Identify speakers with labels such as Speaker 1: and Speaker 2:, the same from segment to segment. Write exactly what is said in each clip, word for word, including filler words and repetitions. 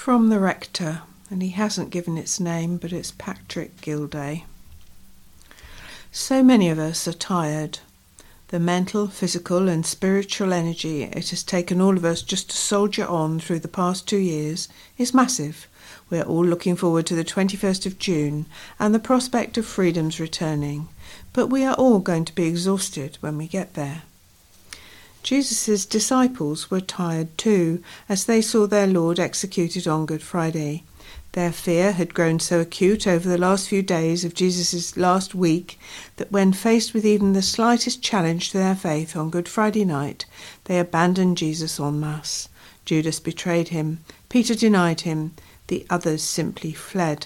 Speaker 1: From the rector, and he hasn't given its name, but it's Patrick Gilday. So many of us are tired. The mental, physical and spiritual energy it has taken all of us just to soldier on through the past two years is massive. We're all looking forward to the twenty-first of June and the prospect of freedom's returning, but we are all going to be exhausted when we get there. Jesus' disciples were tired too, as they saw their Lord executed on Good Friday. Their fear had grown so acute over the last few days of Jesus' last week that when faced with even the slightest challenge to their faith on Good Friday night, they abandoned Jesus en masse. Judas betrayed him, Peter denied him, the others simply fled.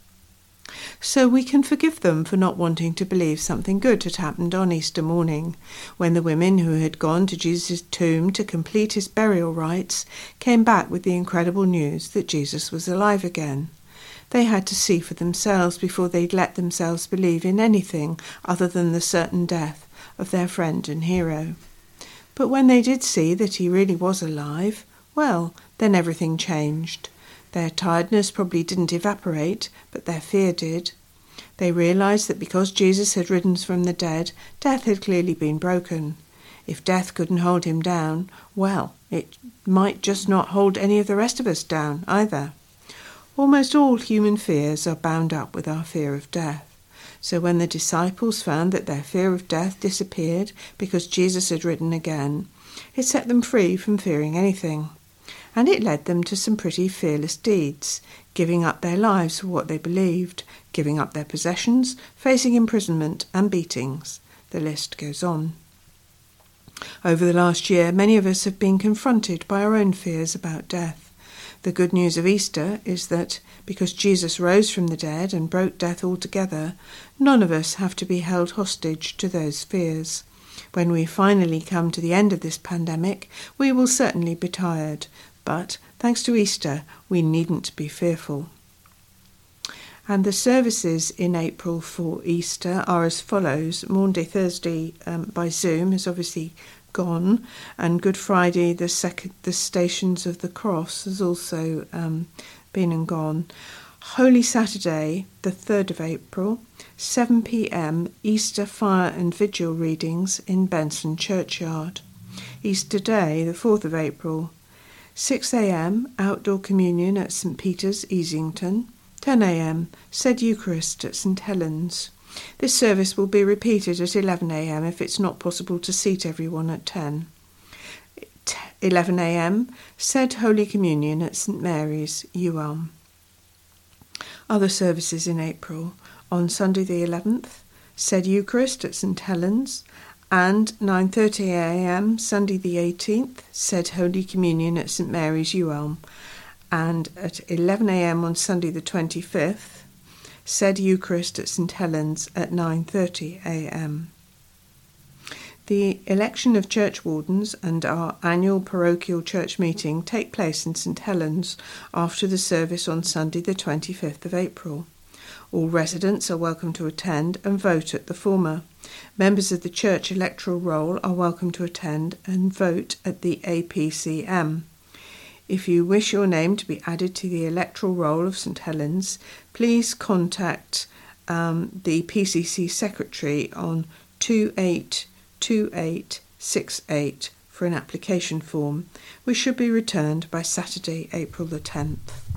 Speaker 1: So we can forgive them for not wanting to believe something good had happened on Easter morning, when the women who had gone to Jesus' tomb to complete his burial rites came back with the incredible news that Jesus was alive again. They had to see for themselves before they'd let themselves believe in anything other than the certain death of their friend and hero. But when they did see that he really was alive, well, then everything changed. Their tiredness probably didn't evaporate, but their fear did. They realized that because Jesus had risen from the dead, death had clearly been broken. If death couldn't hold him down, well, it might just not hold any of the rest of us down either. Almost all human fears are bound up with our fear of death. So when the disciples found that their fear of death disappeared because Jesus had risen again, it set them free from fearing anything. And it led them to some pretty fearless deeds, giving up their lives for what they believed, giving up their possessions, facing imprisonment and beatings. The list goes on. Over the last year, many of us have been confronted by our own fears about death. The good news of Easter is that, because Jesus rose from the dead and broke death altogether, none of us have to be held hostage to those fears. When we finally come to the end of this pandemic, we will certainly be tired. But, thanks to Easter, we needn't be fearful. And the services in April for Easter are as follows. Maundy Thursday um, by Zoom has obviously gone, and Good Friday, the second, the Stations of the Cross, has also um, been and gone. Holy Saturday, the third of April, seven p.m, Easter fire and vigil readings in Benson Churchyard. Easter Day, the fourth of April, six a.m, outdoor communion at St Peter's, Easington. ten a.m, said Eucharist at St Helens. This service will be repeated at eleven a.m. if it's not possible to seat everyone at ten. eleven a.m, said Holy Communion at St Mary's, Ewelme. Other services in April. On Sunday the eleventh, said Eucharist at St Helens. And nine thirty a.m, Sunday the eighteenth, said Holy Communion at St Mary's, Ewelme. And at eleven a.m. on Sunday the twenty-fifth, said Eucharist at St Helens at nine thirty a.m. The election of church wardens and our annual parochial church meeting take place in St Helens after the service on Sunday the twenty-fifth of April. All residents are welcome to attend and vote at the former. Members of the church electoral roll are welcome to attend and vote at the A P C M. If you wish your name to be added to the electoral roll of St Helens, please contact um, the P C C secretary on two eight two eight six eight for an application form, which should be returned by Saturday, April the tenth.